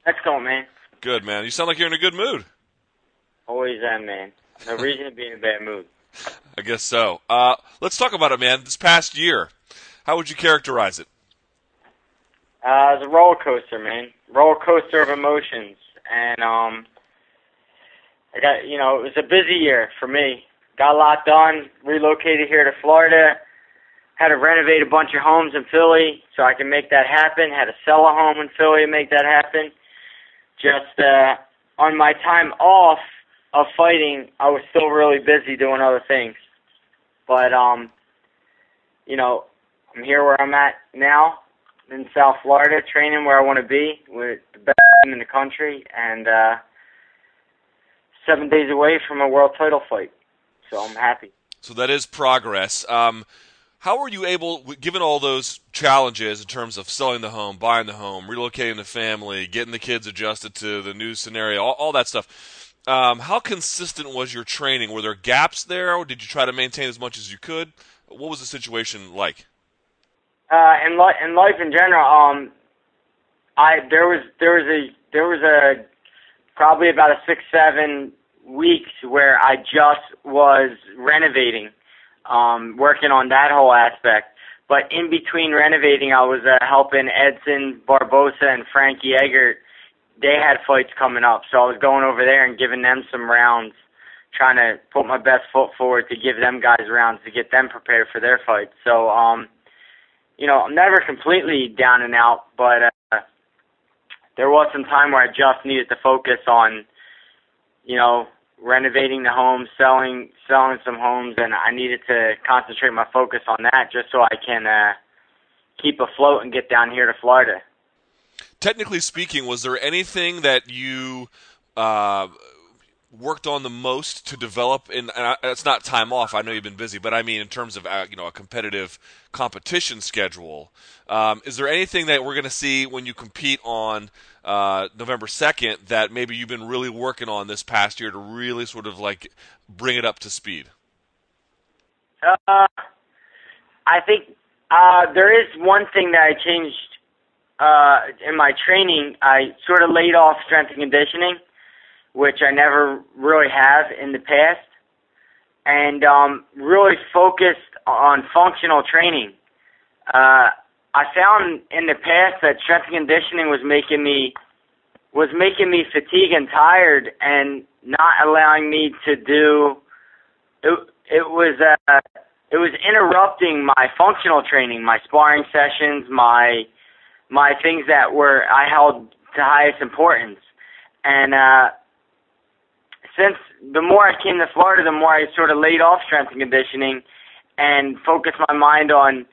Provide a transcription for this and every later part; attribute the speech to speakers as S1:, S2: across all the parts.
S1: Let's go, man.
S2: Good, man. You sound like you're in a good mood.
S1: Always am, man. No reason to be in a bad mood.
S2: I guess so. Let's talk about it, man. This past year, how would you characterize it?
S1: It's a roller coaster, man. Roller coaster of emotions. And, it was a busy year for me. Got a lot done. Relocated here to Florida. Had to renovate a bunch of homes in Philly so I can make that happen. Had to sell a home in Philly to make that happen. Just, on my time off of fighting, I was still really busy doing other things. But, I'm here where I'm at now in South Florida, training where I want to be with the best team in the country, and 7 days away from a world title fight. So I'm happy.
S2: So that is progress. How were you able, given all those challenges in terms of selling the home, buying the home, relocating the family, getting the kids adjusted to the new scenario, all that stuff, how consistent was your training? Were there gaps there, or did you try to maintain as much as you could? What was the situation like?
S1: In life in general, there was a probably about a 6-7 weeks where I just was renovating, working on that whole aspect. But in between renovating, I was helping Edson Barbosa and Frankie Eggert. They had fights coming up, so I was going over there and giving them some rounds, trying to put my best foot forward to give them guys rounds to get them prepared for their fights. So, I'm never completely down and out, but there was some time where I just needed to focus on, renovating the homes, selling some homes, and I needed to concentrate my focus on that just so I can keep afloat and get down here to Florida.
S2: Technically speaking, was there anything that you worked on the most to develop? It's not time off. I know you've been busy, but I mean in terms of a competitive competition schedule. Is there anything that we're going to see when you compete on November 2nd that maybe you've been really working on this past year to really sort of like bring it up to speed?
S1: I think there is one thing that I changed in my training. I sort of laid off strength and conditioning, which I never really have in the past, and really focused on functional training. I found in the past that strength and conditioning was making me fatigued and tired, and not allowing me to do. It was interrupting my functional training, my sparring sessions, my things that I held to highest importance, and since the more I came to Florida, the more I sort of laid off strength and conditioning and focused my mind on,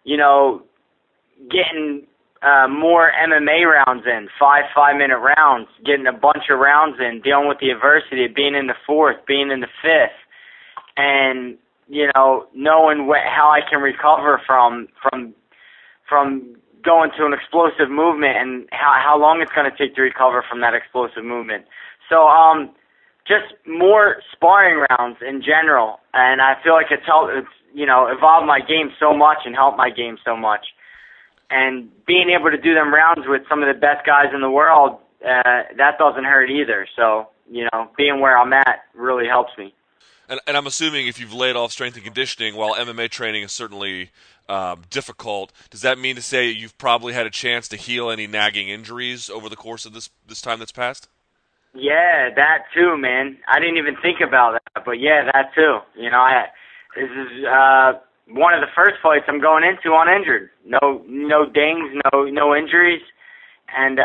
S1: getting more MMA rounds in, 5-minute rounds, getting a bunch of rounds in, dealing with the adversity of being in the fourth, being in the fifth, and, knowing how I can recover from going to an explosive movement and how long it's going to take to recover from that explosive movement. So, just more sparring rounds in general, and I feel like it's evolved my game so much and helped my game so much. And being able to do them rounds with some of the best guys in the world, that doesn't hurt either. So, being where I'm at really helps me.
S2: And I'm assuming if you've laid off strength and conditioning, while MMA training is certainly difficult, does that mean to say you've probably had a chance to heal any nagging injuries over the course of this time that's passed?
S1: Yeah, that too, man. I didn't even think about that, but yeah, that too. This is one of the first fights I'm going into uninjured. No dings, no injuries, and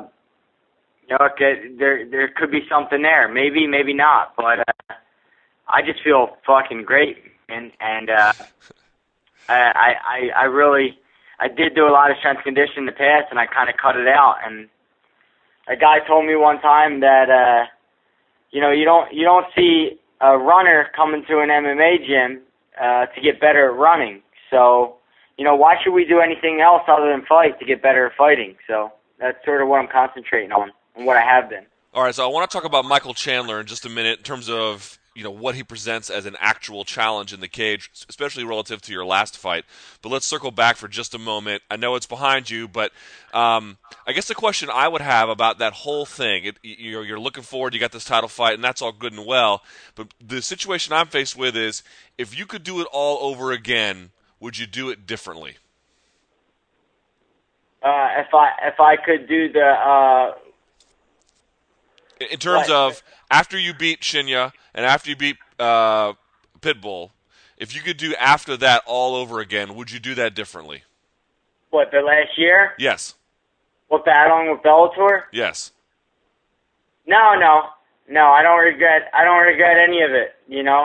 S1: there could be something there. Maybe not, but I just feel fucking great, and I did do a lot of strength conditioning in the past, and I kind of cut it out. And a guy told me one time that you don't see a runner coming to an MMA gym to get better at running. So, why should we do anything else other than fight to get better at fighting? So that's sort of what I'm concentrating on and what I have been.
S2: All right, so I want to talk about Michael Chandler in just a minute in terms of what he presents as an actual challenge in the cage, especially relative to your last fight. But let's circle back for just a moment. I know it's behind you, but I guess the question I would have about that whole thing, you're looking forward, you got this title fight, and that's all good and well. But the situation I'm faced with is, if you could do it all over again, would you do it differently?
S1: If I could do the
S2: in terms of after you beat Shinya and after you beat Pitbull, if you could do after that all over again, would you do that differently?
S1: what, the last year?
S2: Yes.
S1: What, battling with Bellator?
S2: Yes.
S1: No. I don't regret any of it.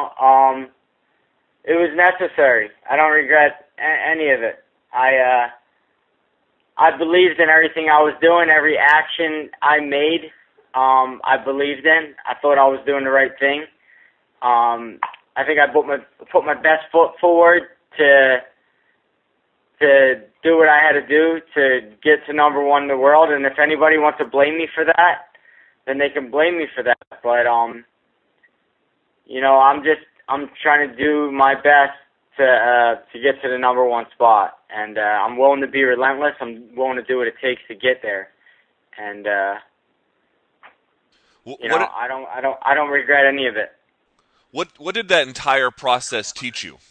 S1: It was necessary. I don't regret any of it. I believed in everything I was doing, every action I made. I believed in. I thought I was doing the right thing. I think I put my best foot forward to do what I had to do to get to number one in the world. And if anybody wants to blame me for that, then they can blame me for that. But I'm trying to do my best to get to the number one spot, and I'm willing to be relentless. I'm willing to do what it takes to get there, and I don't regret any of it.
S2: What did that entire process teach you?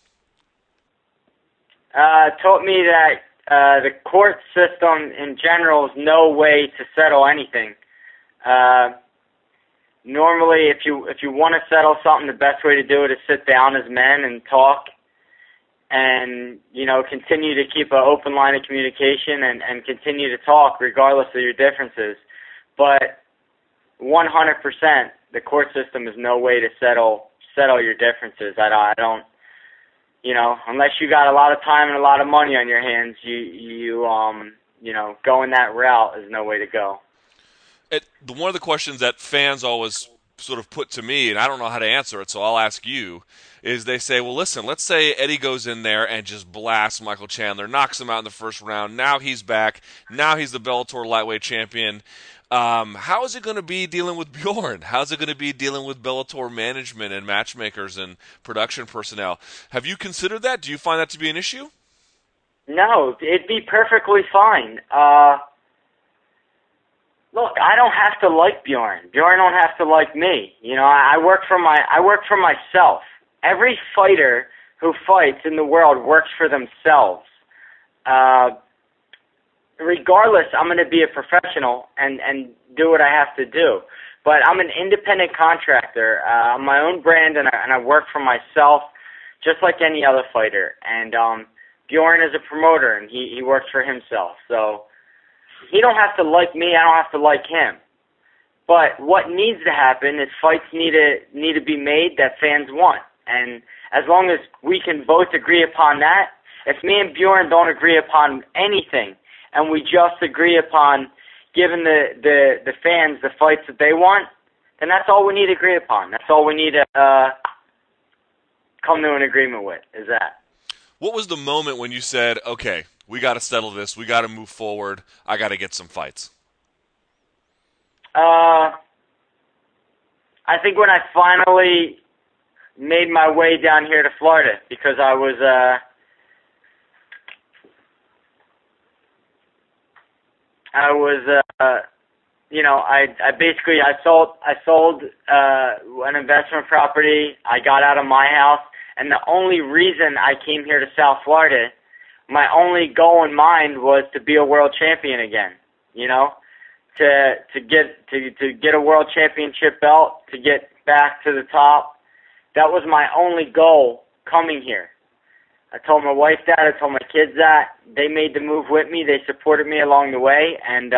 S1: It taught me that the court system in general is no way to settle anything. Normally, if you want to settle something, the best way to do it is sit down as men and talk, and continue to keep an open line of communication and continue to talk regardless of your differences. But 100%, the court system is no way to settle your differences. I don't. Unless you got a lot of time and a lot of money on your hands, going that route is no way to go.
S2: One of the questions that fans always sort of put to me, and I don't know how to answer it, so I'll ask you, is they say, well, listen, let's say Eddie goes in there and just blasts Michael Chandler, knocks him out in the first round. Now he's back. Now he's the Bellator lightweight champion. How is it going to be dealing with Bjorn? How's it going to be dealing with Bellator management and matchmakers and production personnel? Have you considered that? Do you find that to be an issue?
S1: No, it'd be perfectly fine. Look, I don't have to like Bjorn. Bjorn don't have to like me. I work for myself. Every fighter who fights in the world works for themselves. Regardless, I'm going to be a professional and do what I have to do. But I'm an independent contractor. I'm my own brand, and I work for myself just like any other fighter. And Bjorn is a promoter, and he works for himself. So he don't have to like me. I don't have to like him. But what needs to happen is fights need to be made that fans want. And as long as we can both agree upon that, if me and Bjorn don't agree upon anything, and we just agree upon giving the fans the fights that they want, then that's all we need to agree upon. That's all we need to come to an agreement with, is that.
S2: What was the moment when you said, okay, we got to settle this, we got to move forward, I got to get some fights?
S1: I think when I finally made my way down here to Florida, because I was I sold an investment property. I got out of my house, and the only reason I came here to South Florida, my only goal in mind was to be a world champion again. To get a world championship belt, to get back to the top. That was my only goal coming here. I told my wife that. I told my kids that. They made the move with me. They supported me along the way. And,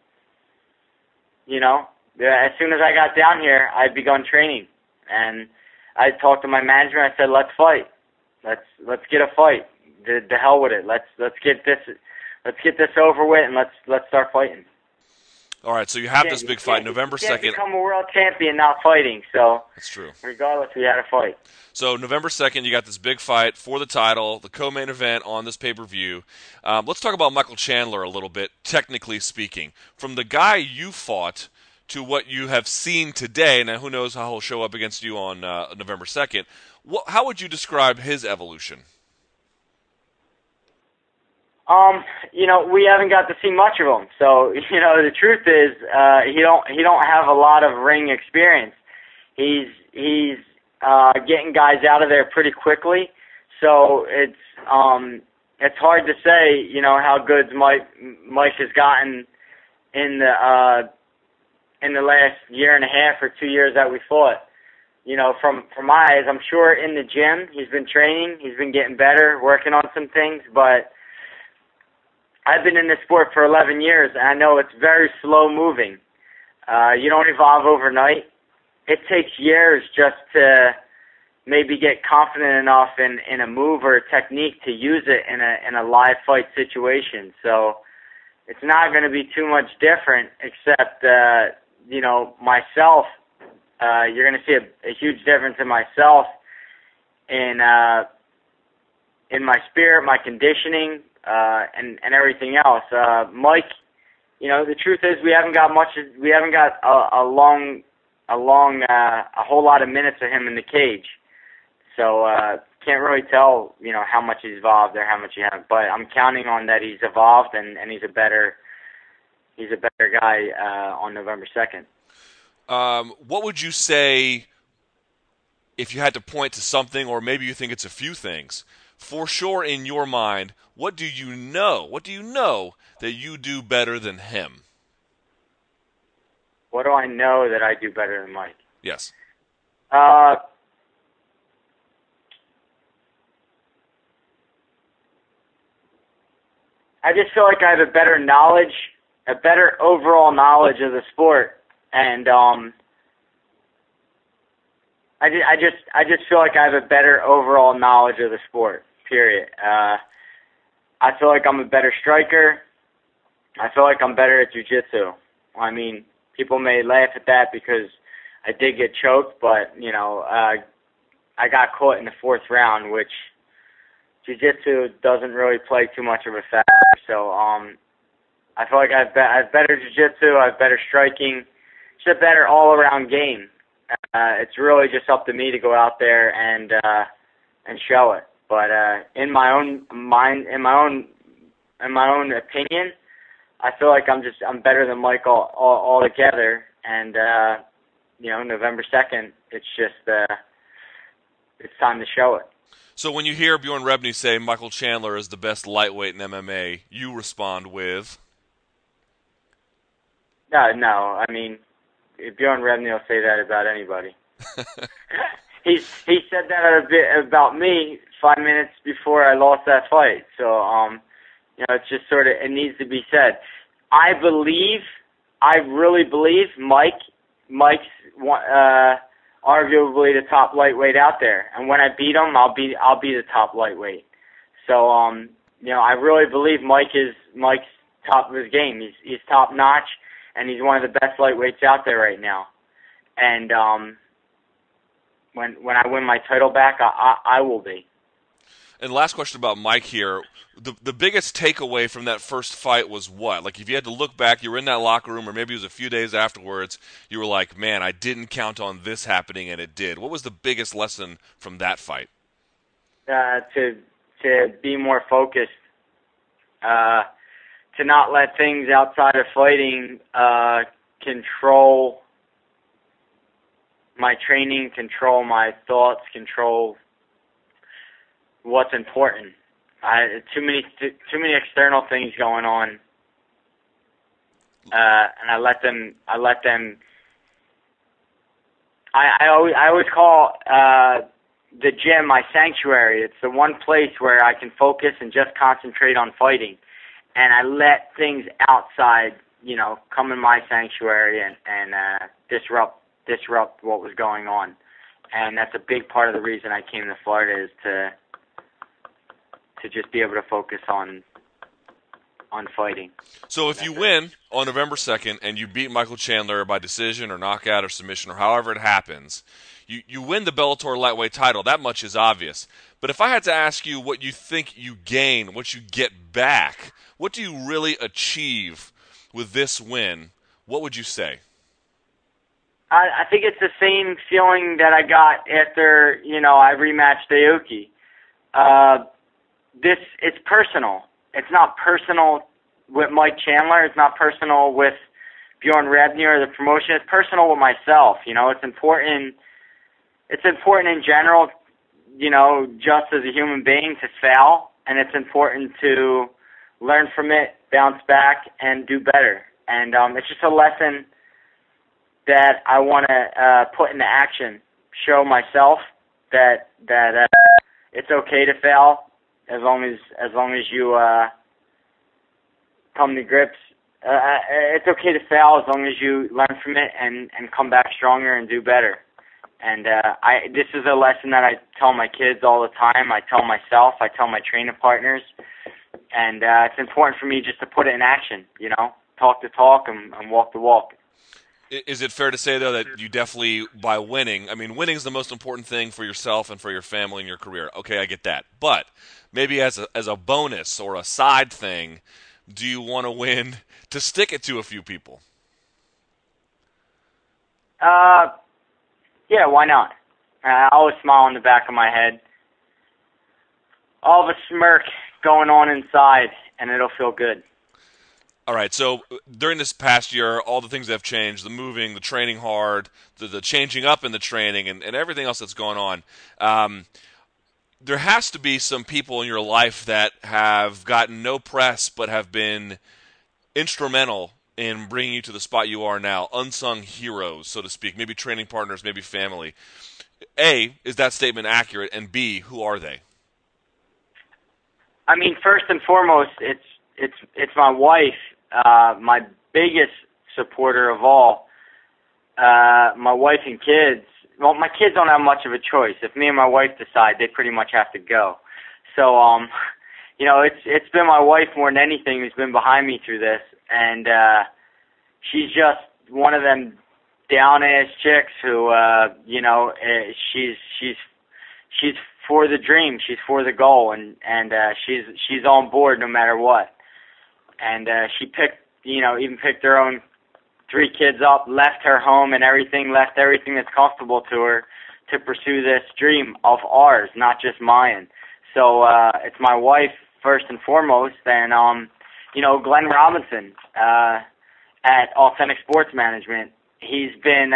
S1: as soon as I got down here, I begun training. And I talked to my manager. I said, let's fight. Let's get a fight. The hell with it. Let's get this over with, and let's start fighting.
S2: All right, so you have this big fight November 2nd. You can't
S1: become a world champion not fighting, so
S2: that's true.
S1: Regardless, we had to fight.
S2: So November 2nd, you got this big fight for the title, the co-main event on this pay-per-view. Let's talk about Michael Chandler a little bit, technically speaking. From the guy you fought to what you have seen today. Now, who knows how he'll show up against you on November 2nd. How would you describe his evolution?
S1: We haven't got to see much of him. So, the truth is, he don't have a lot of ring experience. He's getting guys out of there pretty quickly. So it's hard to say, how good Mike has gotten in the last year and a half or 2 years that we fought. From my eyes, I'm sure in the gym he's been training, he's been getting better, working on some things, but I've been in this sport for 11 years, and I know it's very slow moving. You don't evolve overnight. It takes years just to maybe get confident enough in a move or a technique to use it in a live fight situation. So it's not going to be too much different, except myself. You're going to see a huge difference in myself, in my spirit, my conditioning, and everything else. Mike, the truth is we haven't got a whole lot of minutes of him in the cage. So can't really tell, how much he's evolved or how much he hasn't. But I'm counting on that he's evolved and he's a better guy on November 2nd.
S2: What would you say if you had to point to something, or maybe you think it's a few things, for sure in your mind? What do you know? What do you know that you do better than him?
S1: What do I know that I do better than Mike?
S2: Yes.
S1: I just feel like I have a better overall knowledge of the sport, and I just feel like I have a better overall knowledge of the sport. Period. I feel like I'm a better striker. I feel like I'm better at jiu-jitsu. I mean, people may laugh at that because I did get choked, but I got caught in the fourth round, which jiu-jitsu doesn't really play too much of a factor. So I feel like I have better jiu-jitsu, I have better striking, just a better all-around game. It's really just up to me to go out there and show it. But in my own mind, in my own opinion, I feel like I'm better than Mike all together. And November 2nd, it's time to show it.
S2: So when you hear Bjorn Rebney say Michael Chandler is the best lightweight in MMA, you respond with?
S1: No. I mean, Bjorn Rebney will say that about anybody. He said that a bit about me 5 minutes before I lost that fight. So it's just sort of, it needs to be said. I really believe Mike's arguably the top lightweight out there, and when I beat him, I'll be the top lightweight. So I really believe Mike's top of his game. He's top notch, and he's one of the best lightweights out there right now. And when I win my title back, I will be.
S2: And last question about Mike here. The biggest takeaway from that first fight was what? Like, if you had to look back, you were in that locker room, or maybe it was a few days afterwards, you were like, man, I didn't count on this happening, and it did. What was the biggest lesson from that fight?
S1: To be more focused, to not let things outside of fighting control my training, control my thoughts, control what's important. Too many external things going on, and I let them. I always call the gym my sanctuary. It's the one place where I can focus and just concentrate on fighting, and I let things outside, come in my sanctuary and disrupt what was going on. And that's a big part of the reason I came to Florida, is to just be able to focus on fighting.
S2: So if you win on November 2nd and you beat Michael Chandler by decision or knockout or submission or however it happens, you win the Bellator lightweight title. That much is obvious. But if I had to ask you what you think you gain, what you get back, what do you really achieve with this win, what would you say?
S1: I think it's the same feeling that I got after, I rematched Aoki. It's personal. It's not personal with Mike Chandler. It's not personal with Bjorn Rebney or the promotion. It's personal with myself. It's important. It's important in general, just as a human being to fail, and it's important to learn from it, bounce back, and do better. And it's just a lesson that I want to put into action. Show myself that it's okay to fail as long as you come to grips. It's okay to fail as long as you learn from it and come back stronger and do better. And this is a lesson that I tell my kids all the time. I tell myself. I tell my training partners. And it's important for me just to put it in action. Talk the talk and walk the walk.
S2: Is it fair to say, though, that you definitely, by winning, winning is the most important thing for yourself and for your family and your career. Okay, I get that. But maybe as a bonus or a side thing, do you want to win to stick it to a few people?
S1: Yeah, why not? I always smile on the back of my head. I'll have a smirk going on inside, and it'll feel good.
S2: All right, so during this past year, all the things that have changed, the moving, the training hard, the changing up in the training, and everything else that's going on, there has to be some people in your life that have gotten no press but have been instrumental in bringing you to the spot you are now, unsung heroes, so to speak, maybe training partners, maybe family. A, is that statement accurate? And B, who are they?
S1: First and foremost, it's my wife. My biggest supporter of all, my wife and kids. Well, my kids don't have much of a choice. If me and my wife decide, they pretty much have to go. So, it's been my wife more than anything who's been behind me through this, and she's just one of them down-ass chicks who, she's for the dream, she's for the goal, and she's on board no matter what. And she even picked her own 3 kids up, left her home and everything, left everything that's comfortable to her to pursue this dream of ours, not just mine. So it's my wife first and foremost, and Glenn Robinson at Authentic Sports Management. He's been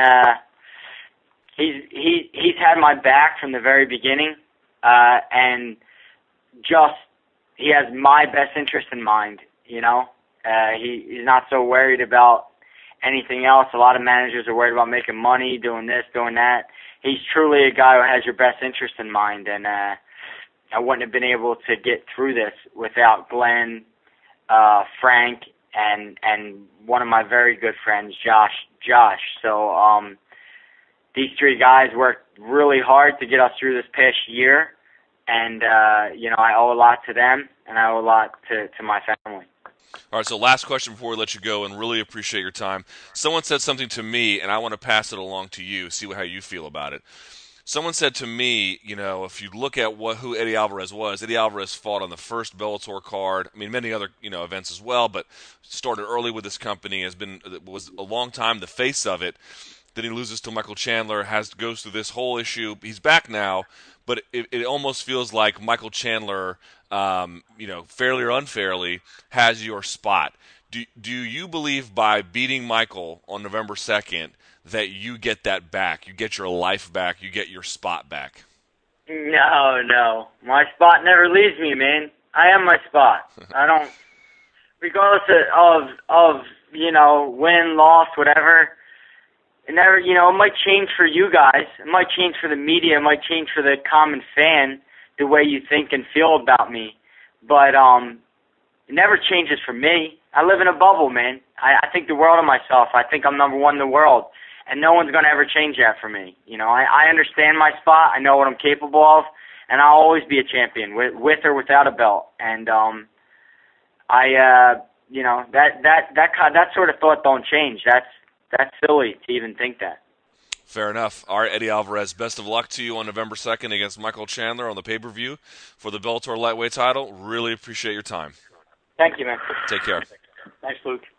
S1: he's had my back from the very beginning, and just he has my best interest in mind. He's not so worried about anything else. A lot of managers are worried about making money, doing this, doing that. He's truly a guy who has your best interest in mind, and I wouldn't have been able to get through this without Glenn, Frank, and one of my very good friends, Josh. So these 3 guys worked really hard to get us through this past year, and I owe a lot to them, and I owe a lot to my family.
S2: All right, so last question before we let you go, and really appreciate your time. Someone said something to me, and I want to pass it along to you, see how you feel about it. Someone said to me, if you look at who Eddie Alvarez was, Eddie Alvarez fought on the first Bellator card. Many other events as well, but started early with this company, was a long time the face of it. Then he loses to Michael Chandler, goes through this whole issue. He's back now, but it almost feels like Michael Chandler, fairly or unfairly, has your spot. Do you believe by beating Michael on November 2nd that you get that back? You get your life back? You get your spot back?
S1: No. My spot never leaves me, man. I am my spot. I don't, regardless of win, loss, whatever. It never, it might change for you guys. It might change for the media. It might change for the common fan, the way you think and feel about me. But it never changes for me. I live in a bubble, man. I think the world of myself. I think I'm number 1 in the world. And no one's going to ever change that for me. I understand my spot. I know what I'm capable of. And I'll always be a champion, with or without a belt. And that sort of thought don't change. That's silly to even think that.
S2: Fair enough. All right, Eddie Alvarez, best of luck to you on November 2nd against Michael Chandler on the pay-per-view for the Bellator lightweight title. Really appreciate your time.
S1: Thank you, man.
S2: Take care.
S1: Thanks, Luke.